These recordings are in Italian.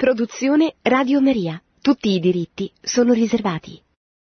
Produzione Radio Maria. Tutti i diritti sono riservati.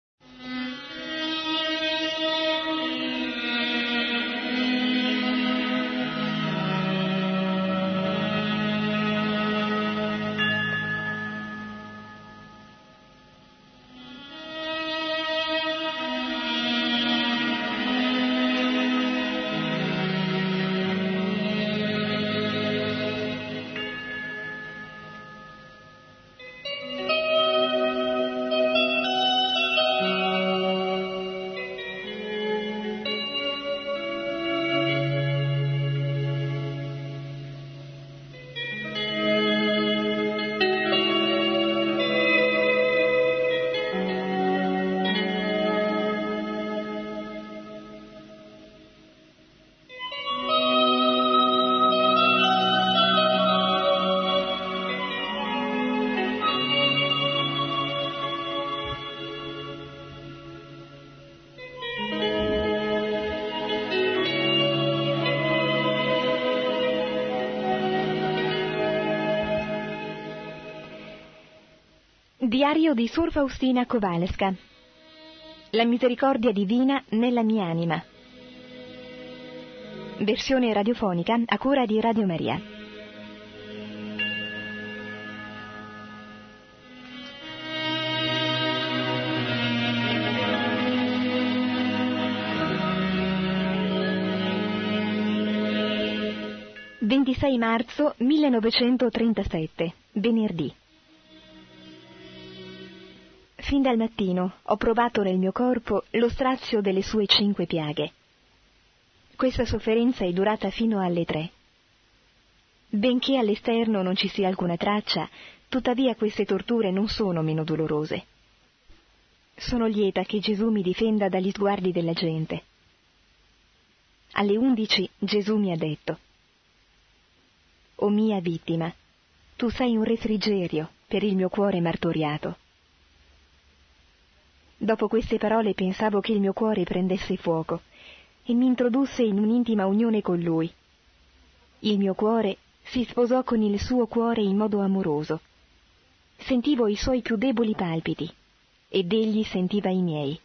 Diario di Sor Faustina Kowalska. La misericordia divina nella mia anima. Versione radiofonica a cura di Radio Maria. (26 marzo 1937, venerdì). Fin dal mattino ho provato nel mio corpo lo strazio delle sue 5 piaghe. Questa sofferenza è durata fino alle 3. Benché all'esterno non ci sia alcuna traccia, tuttavia queste torture non sono meno dolorose. Sono lieta che Gesù mi difenda dagli sguardi della gente. Alle 11 Gesù mi ha detto: «O mia vittima, tu sei un refrigerio per il mio cuore martoriato». Dopo queste parole pensavo che il mio cuore prendesse fuoco e mi introdusse in un'intima unione con Lui. Il mio cuore si sposò con il suo cuore in modo amoroso. Sentivo i suoi più deboli palpiti ed egli sentiva i miei.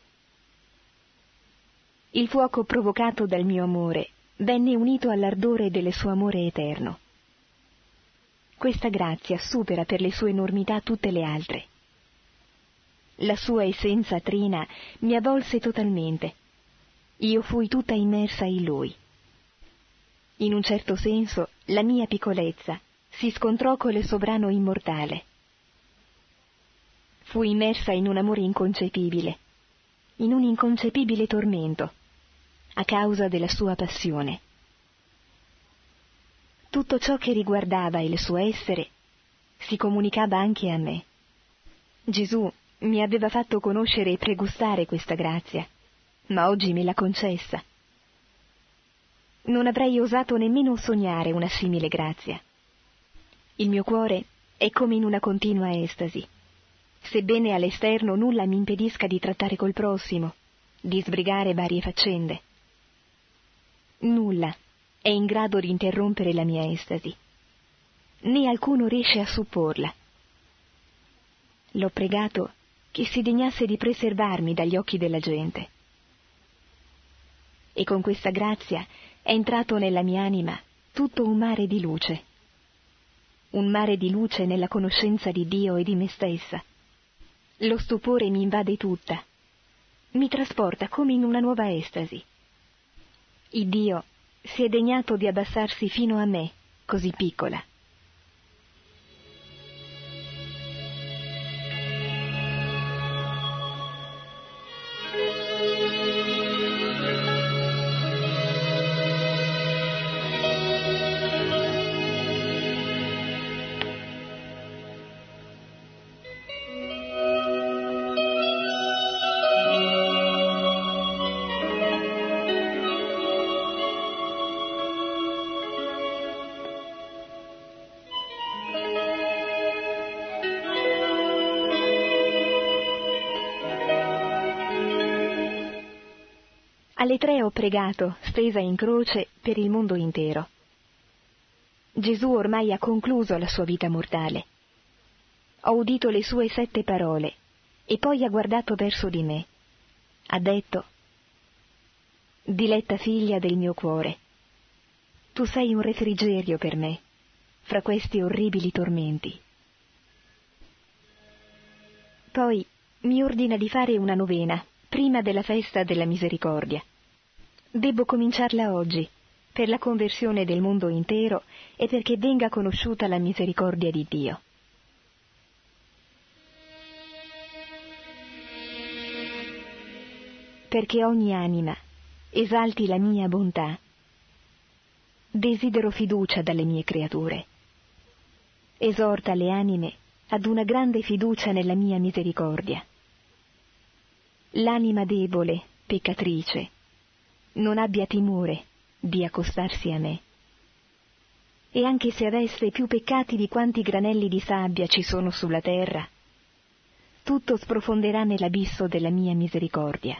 Il fuoco provocato dal mio amore venne unito all'ardore del suo amore eterno. Questa grazia supera per le sue enormità tutte le altre. La sua essenza trina mi avvolse totalmente. Io fui tutta immersa in Lui. In un certo senso, la mia piccolezza si scontrò con il sovrano immortale. Fui immersa in un amore inconcepibile, in un inconcepibile tormento, a causa della sua passione. Tutto ciò che riguardava il suo essere si comunicava anche a me. Gesù mi aveva fatto conoscere e pregustare questa grazia, ma oggi me l'ha concessa. Non avrei osato nemmeno sognare una simile grazia. Il mio cuore è come in una continua estasi, sebbene all'esterno nulla mi impedisca di trattare col prossimo, di sbrigare varie faccende. Nulla è in grado di interrompere la mia estasi, né alcuno riesce a supporla. L'ho pregato che si degnasse di preservarmi dagli occhi della gente. E con questa grazia è entrato nella mia anima tutto un mare di luce nella conoscenza di Dio e di me stessa. Lo stupore mi invade tutta, mi trasporta come in una nuova estasi. Il Dio si è degnato di abbassarsi fino a me, così piccola. Alle 3 ho pregato, stesa in croce, per il mondo intero. Gesù ormai ha concluso la sua vita mortale. ho udito le sue 7 parole, e poi ha guardato verso di me. Ha detto: diletta figlia del mio cuore, tu sei un refrigerio per me, fra questi orribili tormenti. Poi mi ordina di fare una novena, prima della festa della misericordia. Debbo cominciarla oggi, per la conversione del mondo intero e perché venga conosciuta la misericordia di Dio. Perché ogni anima esalti la mia bontà, desidero fiducia dalle mie creature. Esorta le anime ad una grande fiducia nella mia misericordia. L'anima debole, peccatrice, non abbia timore di accostarsi a me. E anche se avesse più peccati di quanti granelli di sabbia ci sono sulla terra, tutto sprofonderà nell'abisso della mia misericordia.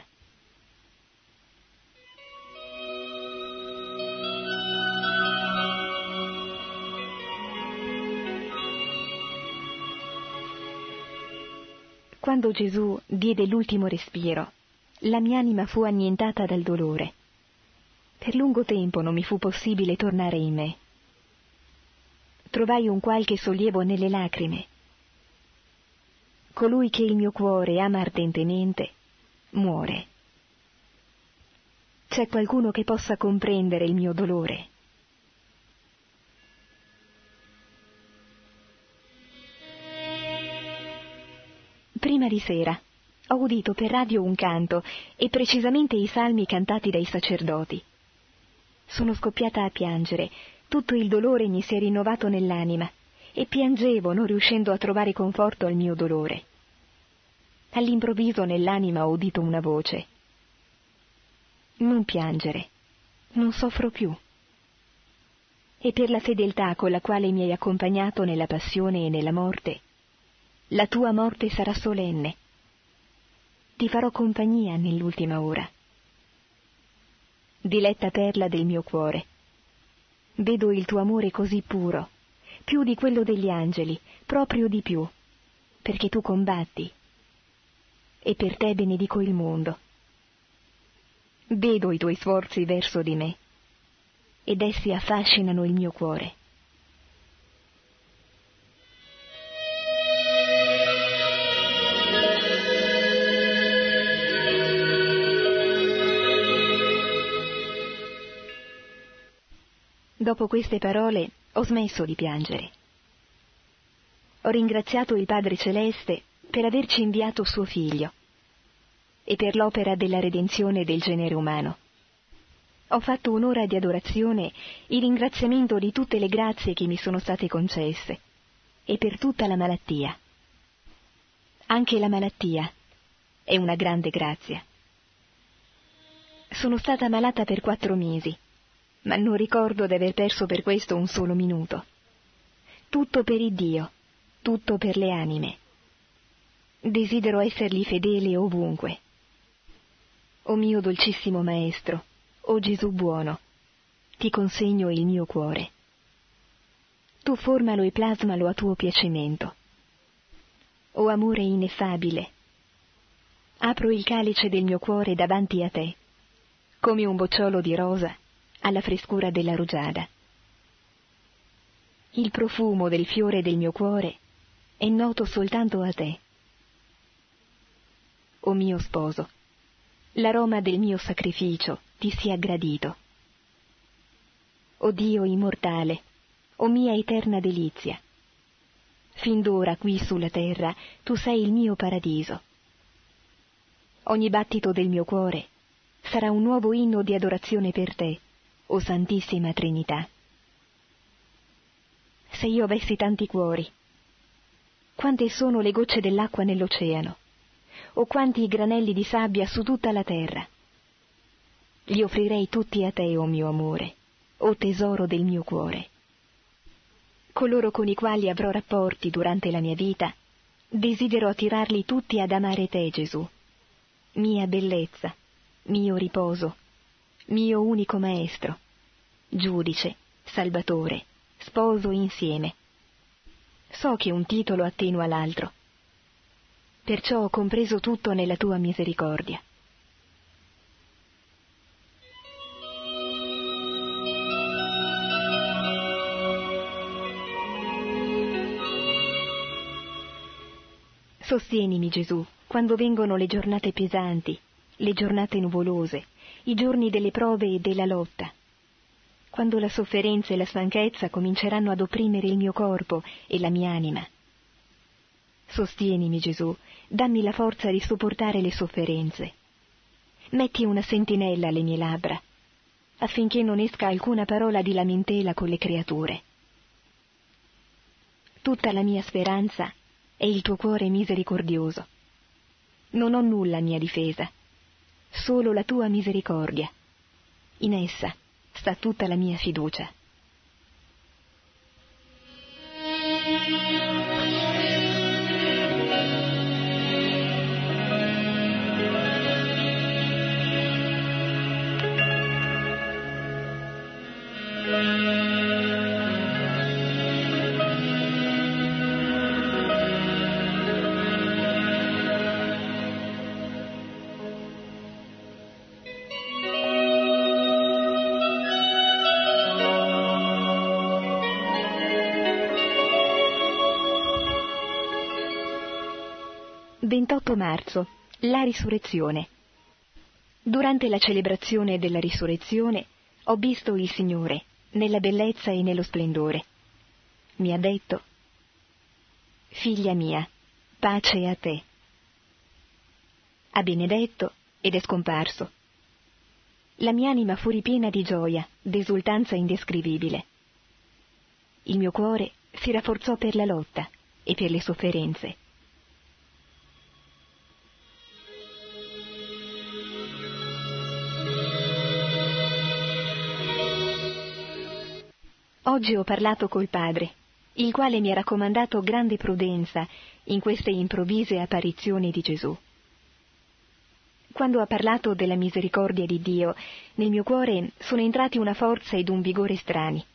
Quando Gesù diede l'ultimo respiro, la mia anima fu annientata dal dolore. Per lungo tempo non mi fu possibile tornare in me. Trovai un qualche sollievo nelle lacrime. Colui che il mio cuore ama ardentemente muore. C'è qualcuno che possa comprendere il mio dolore? Prima di sera ho udito per radio un canto, e precisamente i salmi cantati dai sacerdoti. Sono scoppiata a piangere, tutto il dolore mi si è rinnovato nell'anima, e piangevo non riuscendo a trovare conforto al mio dolore. All'improvviso nell'anima ho udito una voce: non piangere, non soffro più. E per la fedeltà con la quale mi hai accompagnato nella passione e nella morte, la tua morte sarà solenne. Ti farò compagnia nell'ultima ora. Diletta perla del mio cuore, vedo il tuo amore così puro, più di quello degli angeli, proprio di più, perché tu combatti, e per te benedico il mondo. Vedo i tuoi sforzi verso di me, ed essi affascinano il mio cuore. Dopo queste parole ho smesso di piangere. Ho ringraziato il Padre Celeste per averci inviato suo Figlio e per l'opera della redenzione del genere umano. Ho fatto un'ora di adorazione in ringraziamento di tutte le grazie che mi sono state concesse e per tutta la malattia. Anche la malattia è una grande grazia. Sono stata malata per 4 mesi, ma non ricordo di aver perso per questo un solo minuto. Tutto per il Dio, tutto per le anime. Desidero essergli fedele ovunque. O mio dolcissimo Maestro, o Gesù buono, ti consegno il mio cuore. Tu formalo e plasmalo a tuo piacimento. O amore ineffabile, apro il calice del mio cuore davanti a te, come un bocciolo di rosa alla frescura della rugiada. Il profumo del fiore del mio cuore è noto soltanto a te. O mio sposo, l'aroma del mio sacrificio ti sia gradito. O Dio immortale, o mia eterna delizia, fin d'ora qui sulla terra tu sei il mio paradiso. Ogni battito del mio cuore sarà un nuovo inno di adorazione per te, o Santissima Trinità. Se io avessi tanti cuori, quante sono le gocce dell'acqua nell'oceano, o quanti i granelli di sabbia su tutta la terra. Li offrirei tutti a te, o mio amore, o tesoro del mio cuore. Coloro con i quali avrò rapporti durante la mia vita, desidero attirarli tutti ad amare te, Gesù, mia bellezza, mio riposo, mio unico Maestro, giudice, Salvatore, sposo insieme. So che un titolo attenua l'altro. Perciò ho compreso tutto nella tua misericordia. Sostienimi, Gesù, quando vengono le giornate pesanti, le giornate nuvolose, i giorni delle prove e della lotta, quando la sofferenza e la stanchezza cominceranno ad opprimere il mio corpo e la mia anima. Sostienimi, Gesù, dammi la forza di sopportare le sofferenze. Metti una sentinella alle mie labbra, affinché non esca alcuna parola di lamentela con le creature. Tutta la mia speranza è il tuo cuore misericordioso. Non ho nulla a mia difesa, solo la tua misericordia. In essa sta tutta la mia fiducia. Marzo, la risurrezione. Durante la celebrazione della risurrezione ho visto il Signore nella bellezza e nello splendore. Mi ha detto: figlia mia, pace a te. Ha benedetto ed è scomparso. La mia anima fu ripiena di gioia, d'esultanza indescrivibile. Il mio cuore si rafforzò per la lotta e per le sofferenze. Oggi ho parlato col Padre, il quale mi ha raccomandato grande prudenza in queste improvvise apparizioni di Gesù. Quando ha parlato della misericordia di Dio, nel mio cuore sono entrati una forza ed un vigore strani.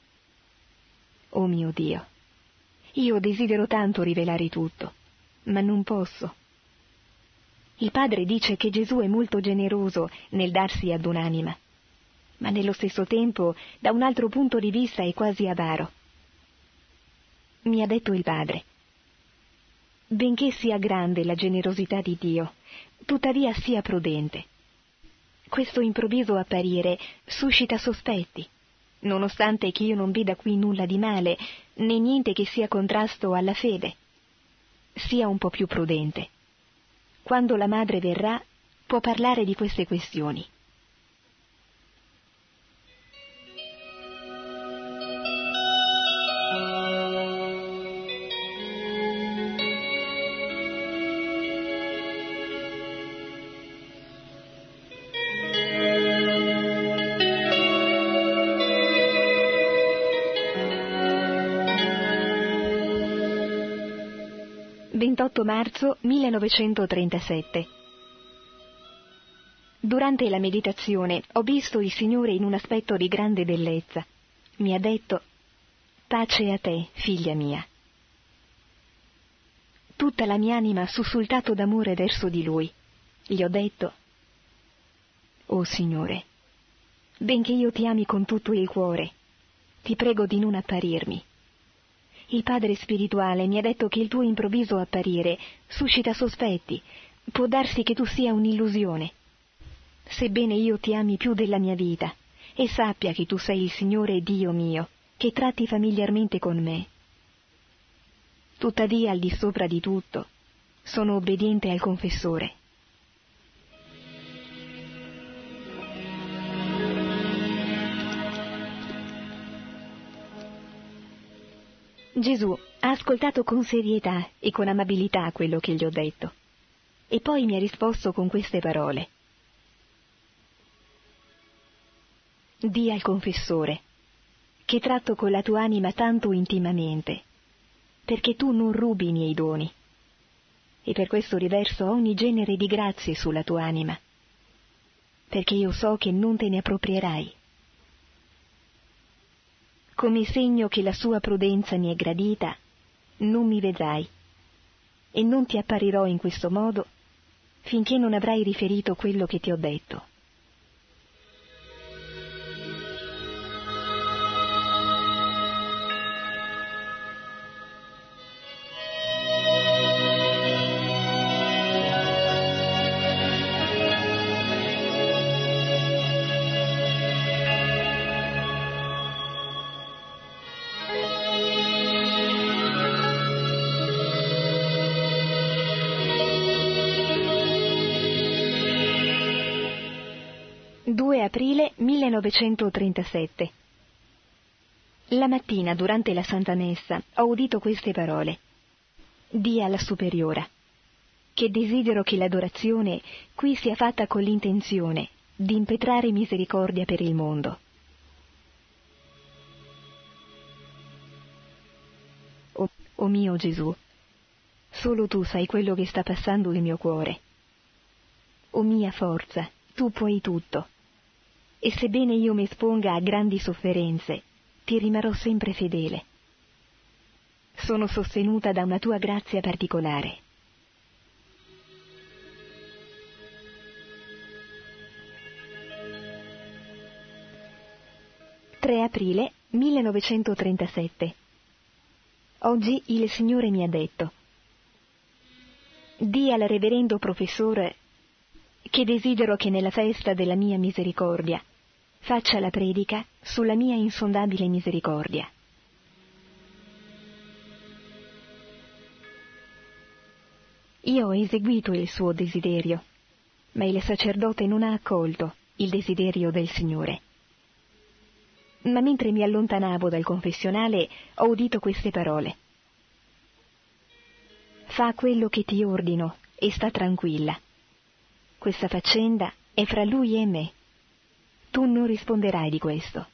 Oh mio Dio, io desidero tanto rivelare tutto, ma non posso. Il Padre dice che Gesù è molto generoso nel darsi ad un'anima, ma nello stesso tempo, da un altro punto di vista, è quasi avaro. Mi ha detto il Padre: benché sia grande la generosità di Dio, tuttavia sia prudente. Questo improvviso apparire suscita sospetti, nonostante che io non veda qui nulla di male, né niente che sia contrasto alla fede. Sia un po' più prudente. Quando la madre verrà, può parlare di queste questioni. Marzo 1937. Durante la meditazione ho visto il Signore in un aspetto di grande bellezza. Mi ha detto: pace a te, figlia mia. Tutta la mia anima ha sussultato d'amore verso di Lui. Gli ho detto: oh Signore, benché io ti ami con tutto il cuore, ti prego di non apparirmi. Il Padre spirituale mi ha detto che il tuo improvviso apparire suscita sospetti, può darsi che tu sia un'illusione. Sebbene io ti ami più della mia vita, e sappia che tu sei il Signore Dio mio, che tratti familiarmente con me. Tuttavia, al di sopra di tutto, sono obbediente al confessore. Gesù ha ascoltato con serietà e con amabilità quello che gli ho detto, e poi mi ha risposto con queste parole: di al confessore che tratto con la tua anima tanto intimamente, perché tu non rubi i miei doni, e per questo riverso ogni genere di grazie sulla tua anima, perché io so che non te ne approprierai. Come segno che la sua prudenza mi è gradita, non mi vedrai, e non ti apparirò in questo modo finché non avrai riferito quello che ti ho detto. Aprile 1937. La mattina, durante la Santa Messa, ho udito queste parole. Dì alla Superiora, che desidero che l'adorazione qui sia fatta con l'intenzione di impetrare misericordia per il mondo. O mio Gesù, solo tu sai quello che sta passando il mio cuore. O mia forza, tu puoi tutto. E sebbene io mi esponga a grandi sofferenze, ti rimarrò sempre fedele. Sono sostenuta da una tua grazia particolare. Aprile 1937. Oggi il Signore mi ha detto: di al reverendo professore che desidero che nella festa della mia misericordia faccia la predica sulla mia insondabile misericordia. Io ho eseguito il suo desiderio, ma il sacerdote non ha accolto il desiderio del Signore. Ma mentre mi allontanavo dal confessionale ho udito queste parole: fa quello che ti ordino e sta tranquilla. Questa faccenda è fra lui e me. Tu non risponderai di questo.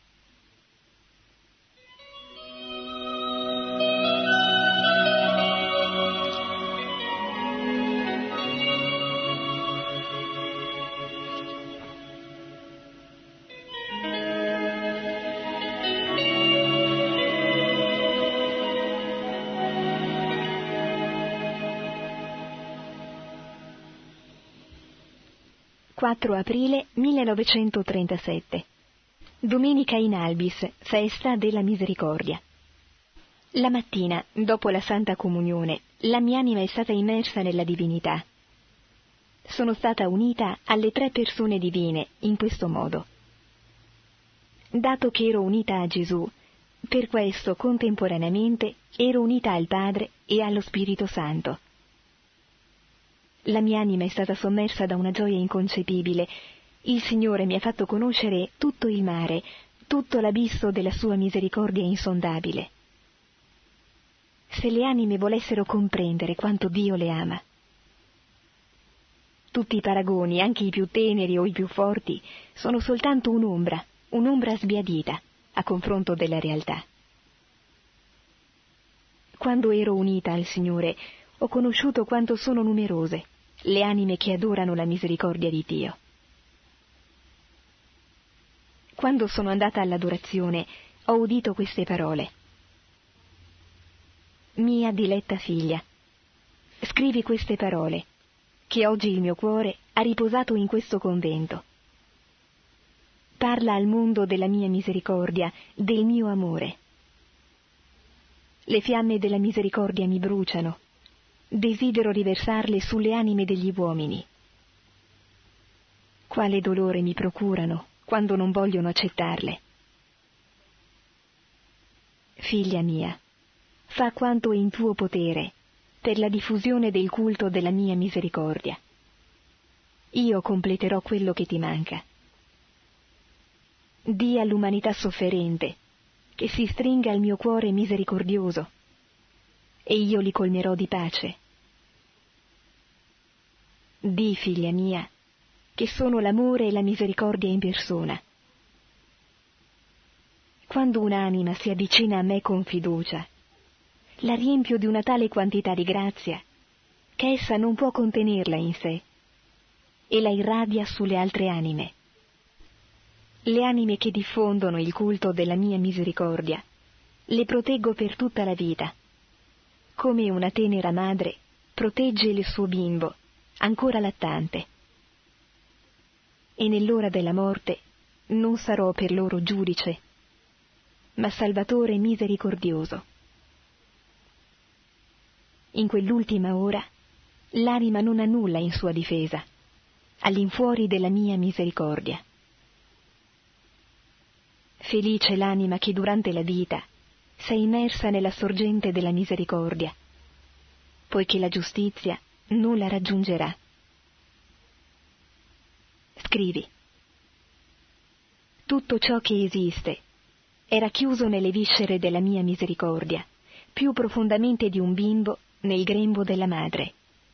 Aprile 1937. Domenica in Albis, festa della misericordia. La mattina, dopo la Santa Comunione, la mia anima è stata immersa nella divinità. Sono stata unita alle 3 persone divine in questo modo. Dato che ero unita a Gesù, per questo contemporaneamente ero unita al Padre e allo Spirito Santo. La mia anima è stata sommersa da una gioia inconcepibile. Il Signore mi ha fatto conoscere tutto il mare, tutto l'abisso della sua misericordia insondabile. Se le anime volessero comprendere quanto Dio le ama. Tutti i paragoni, anche i più teneri o i più forti, sono soltanto un'ombra sbiadita a confronto della realtà. Quando ero unita al Signore, ho conosciuto quanto sono numerose le anime che adorano la misericordia di Dio. Quando sono andata all'adorazione, ho udito queste parole: mia diletta figlia, scrivi queste parole, che oggi il mio cuore ha riposato in questo convento. Parla al mondo della mia misericordia, del mio amore. Le fiamme della misericordia mi bruciano. Desidero riversarle sulle anime degli uomini. Quale dolore mi procurano quando non vogliono accettarle. Figlia mia, fa quanto è in tuo potere per la diffusione del culto della mia misericordia. Io completerò quello che ti manca. Dì all'umanità sofferente che si stringa al mio cuore misericordioso, e io li colmerò di pace. Dì, figlia mia, che sono l'amore e la misericordia in persona. Quando un'anima si avvicina a me con fiducia, la riempio di una tale quantità di grazia che essa non può contenerla in sé e la irradia sulle altre anime. Le anime che diffondono il culto della mia misericordia le proteggo per tutta la vita come una tenera madre protegge il suo bimbo, ancora lattante. E nell'ora della morte non sarò per loro giudice, ma Salvatore misericordioso. In quell'ultima ora l'anima non ha nulla in sua difesa, all'infuori della mia misericordia. Felice l'anima che durante la vita s'è immersa nella sorgente della misericordia, poiché la giustizia non la raggiungerà. Scrivi: tutto ciò che esiste è racchiuso nelle viscere della mia misericordia, più profondamente di un bimbo nel grembo della madre.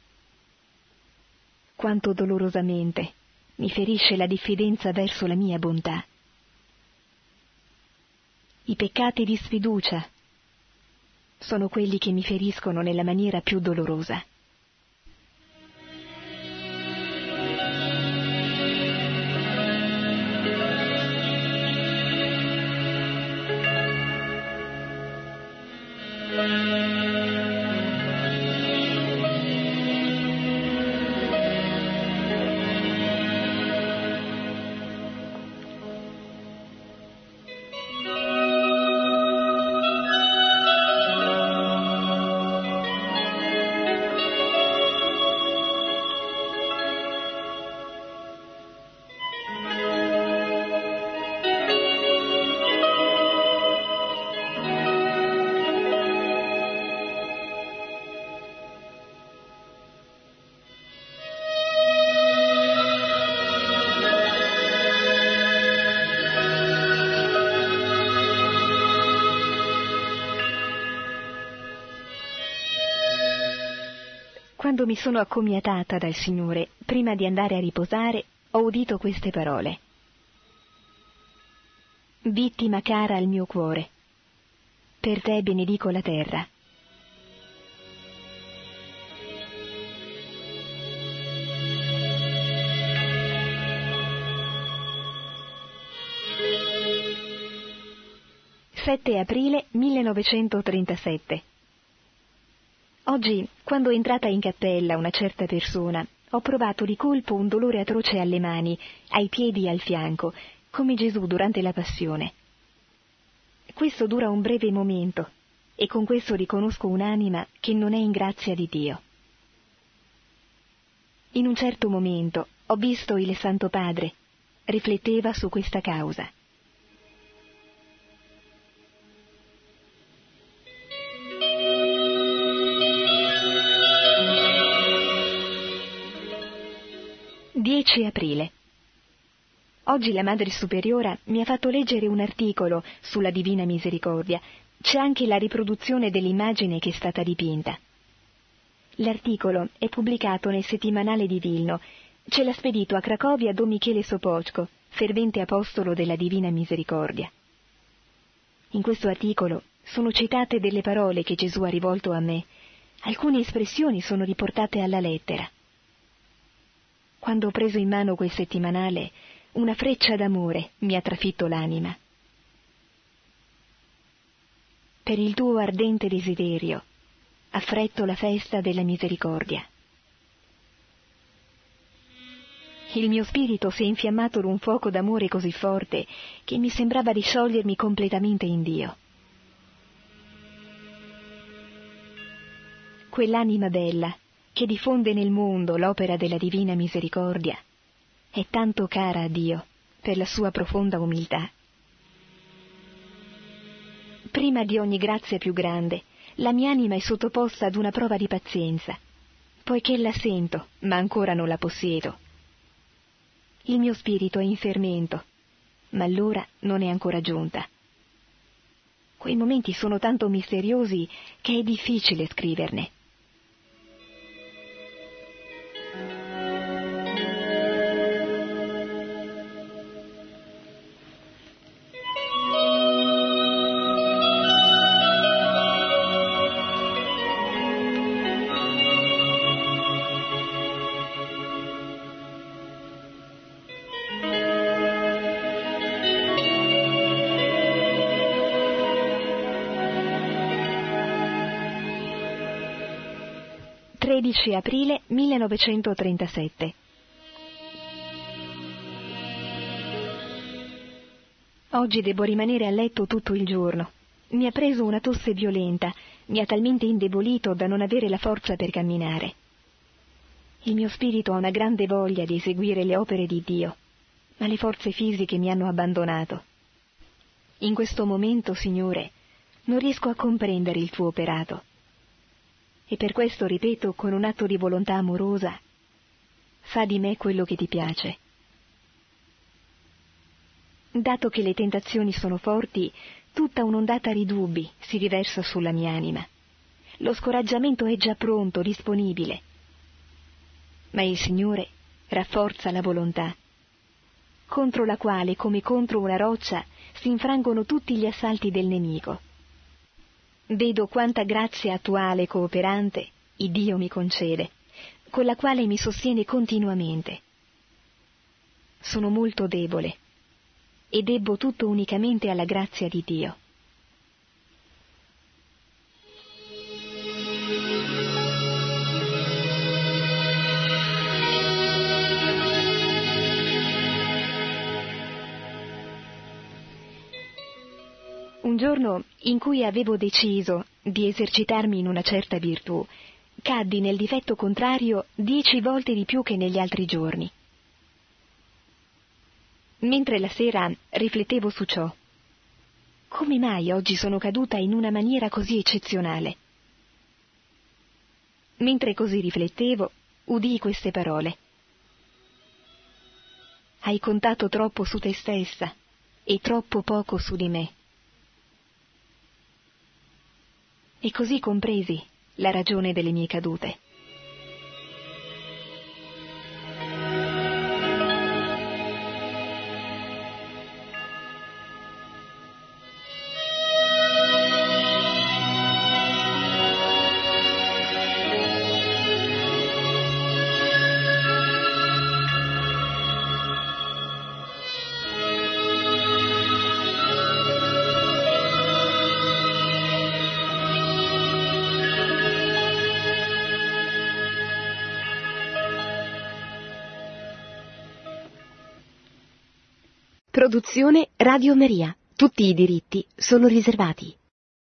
Quanto dolorosamente mi ferisce la diffidenza verso la mia bontà. I peccati di sfiducia sono quelli che mi feriscono nella maniera più dolorosa. Quando mi sono accomiatata dal Signore, prima di andare a riposare, ho udito queste parole. Vittima cara al mio cuore, per te benedico la terra. «7 aprile 1937. Oggi, quando è entrata in cappella una certa persona, ho provato di colpo un dolore atroce alle mani, ai piedi e al fianco, come Gesù durante la Passione. Questo dura un breve momento, e con questo riconosco un'anima che non è in grazia di Dio. In un certo momento ho visto il Santo Padre, rifletteva su questa causa. «10 aprile. Oggi la Madre Superiora mi ha fatto leggere un articolo sulla Divina Misericordia. C'è anche la riproduzione dell'immagine che è stata dipinta. L'articolo è pubblicato nel settimanale di Vilno. Ce l'ha spedito a Cracovia Don Michele Sopocko, fervente apostolo della Divina Misericordia. In questo articolo sono citate delle parole che Gesù ha rivolto a me. Alcune espressioni sono riportate alla lettera. Quando ho preso in mano quel settimanale, una freccia d'amore mi ha trafitto l'anima. Per il tuo ardente desiderio, affretto la festa della misericordia. Il mio spirito si è infiammato d'un fuoco d'amore così forte che mi sembrava di sciogliermi completamente in Dio. Quell'anima bella, che diffonde nel mondo l'opera della Divina Misericordia, è tanto cara a Dio per la sua profonda umiltà. Prima di ogni grazia più grande, la mia anima è sottoposta ad una prova di pazienza, poiché la sento, ma ancora non la possiedo. Il mio spirito è in fermento, ma l'ora non è ancora giunta. Quei momenti sono tanto misteriosi che è difficile scriverne. 13 aprile 1937. Oggi devo rimanere a letto tutto il giorno. Mi ha preso una tosse violenta, mi ha talmente indebolito da non avere la forza per camminare. Il mio spirito ha una grande voglia di eseguire le opere di Dio, ma le forze fisiche mi hanno abbandonato. In questo momento, Signore, non riesco a comprendere il tuo operato. E per questo ripeto con un atto di volontà amorosa: fa di me quello che ti piace. Dato che le tentazioni sono forti, tutta un'ondata di dubbi si riversa sulla mia anima. Lo scoraggiamento è già pronto, disponibile. Ma il Signore rafforza la volontà, contro la quale, come contro una roccia, si infrangono tutti gli assalti del nemico. Vedo quanta grazia attuale e cooperante il Dio mi concede, con la quale mi sostiene continuamente. Sono molto debole e debbo tutto unicamente alla grazia di Dio. Un giorno in cui avevo deciso di esercitarmi in una certa virtù, caddi nel difetto contrario 10 volte di più che negli altri giorni. Mentre la sera riflettevo su ciò, come mai oggi sono caduta in una maniera così eccezionale? Mentre così riflettevo, udii queste parole: hai contato troppo su te stessa e troppo poco su di me. E così compresi la ragione delle mie cadute. Produzione Radio Maria. Tutti i diritti sono riservati.